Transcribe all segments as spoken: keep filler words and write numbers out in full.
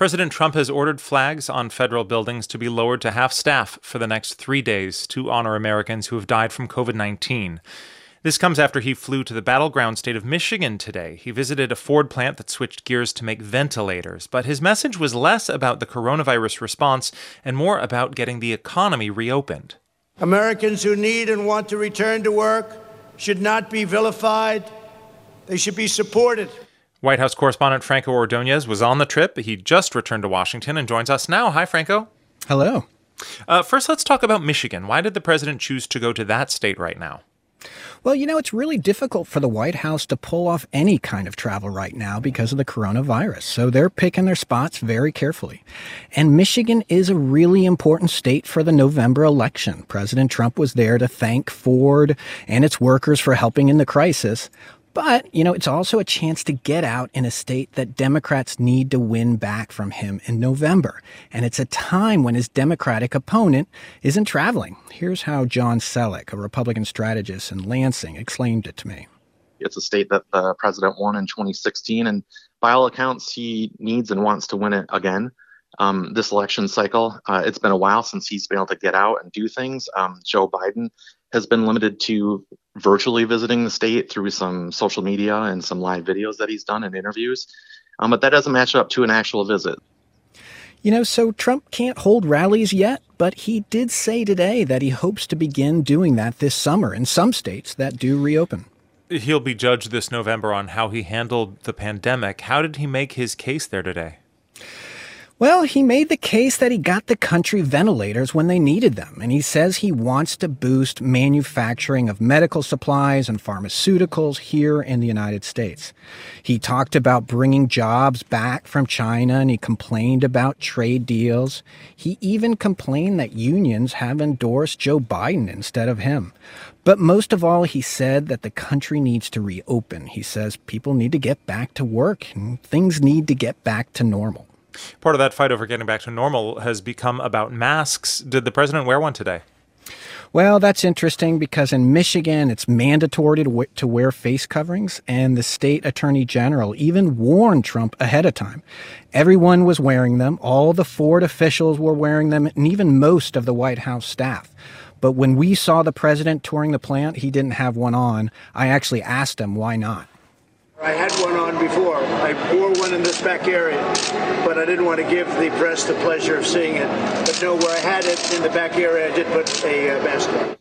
President Trump has ordered flags on federal buildings to be lowered to half staff for the next three days to honor Americans who have died from covid nineteen. This comes after he flew to the battleground state of Michigan today. He visited a Ford plant that switched gears to make ventilators, but his message was less about the coronavirus response and more about getting the economy reopened. Americans who need and want to return to work should not be vilified. They should be supported. White House correspondent Franco Ordonez was on the trip. He just returned to Washington and joins us now. Hi, Franco. Hello. Uh, first, let's talk about Michigan. Why did the president choose to go to that state right now? Well, you know, it's really difficult for the White House to pull off any kind of travel right now because of the coronavirus. So they're picking their spots very carefully. And Michigan is a really important state for the November election. President Trump was there to thank Ford and its workers for helping in the crisis. But, you know, it's also a chance to get out in a state that Democrats need to win back from him in November. And it's a time when his Democratic opponent isn't traveling. Here's how John Selleck, a Republican strategist in Lansing, explained it to me. It's a state that the president won in twenty sixteen, and by all accounts, he needs and wants to win it again. Um, this election cycle, uh, it's been a while since he's been able to get out and do things. Um, Joe Biden has been limited to virtually visiting the state through some social media and some live videos that he's done and interviews. Um, but that doesn't match up to an actual visit. You know, so Trump can't hold rallies yet, but he did say today that he hopes to begin doing that this summer in some states that do reopen. He'll be judged this November on how he handled the pandemic. How did he make his case there today? Well, he made the case that he got the country ventilators when they needed them, and he says he wants to boost manufacturing of medical supplies and pharmaceuticals here in the United States. He talked about bringing jobs back from China, and he complained about trade deals. He even complained that unions have endorsed Joe Biden instead of him. But most of all, he said that the country needs to reopen. He says people need to get back to work, and things need to get back to normal. Part of that fight over getting back to normal has become about masks. Did the president wear one today? Well, that's interesting because in Michigan, it's mandatory to, w- to wear face coverings, and the state attorney general even warned Trump ahead of time. Everyone was wearing them. All the Ford officials were wearing them, and even most of the White House staff. But when we saw the president touring the plant, he didn't have one on. I actually asked him why not. I had one on before. I wore one in this back area, but I didn't want to give the press the pleasure of seeing it. But no, where I had it in the back area, I did put a uh, mask on.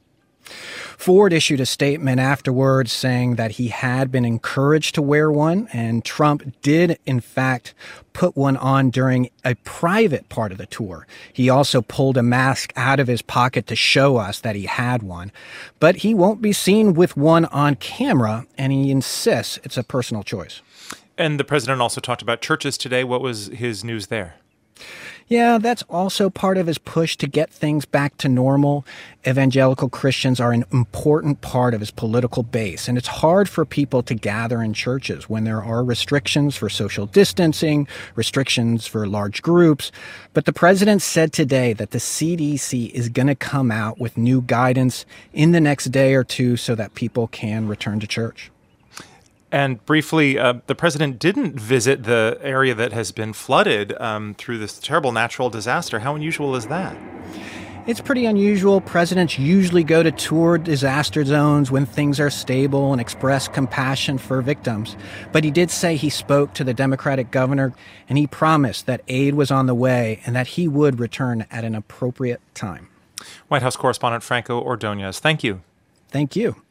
Ford issued a statement afterwards saying that he had been encouraged to wear one, and Trump did, in fact, put one on during a private part of the tour. He also pulled a mask out of his pocket to show us that he had one, but he won't be seen with one on camera, and he insists it's a personal choice. And the president also talked about churches today. What was his news there? Yeah, that's also part of his push to get things back to normal. Evangelical Christians are an important part of his political base, and it's hard for people to gather in churches when there are restrictions for social distancing, restrictions for large groups. But the president said today that the C D C is going to come out with new guidance in the next day or two so that people can return to church. And briefly, uh, the president didn't visit the area that has been flooded um, through this terrible natural disaster. How unusual is that? It's pretty unusual. Presidents usually go to tour disaster zones when things are stable and express compassion for victims. But he did say he spoke to the Democratic governor, and he promised that aid was on the way and that he would return at an appropriate time. White House correspondent Franco Ordonez, thank you. Thank you.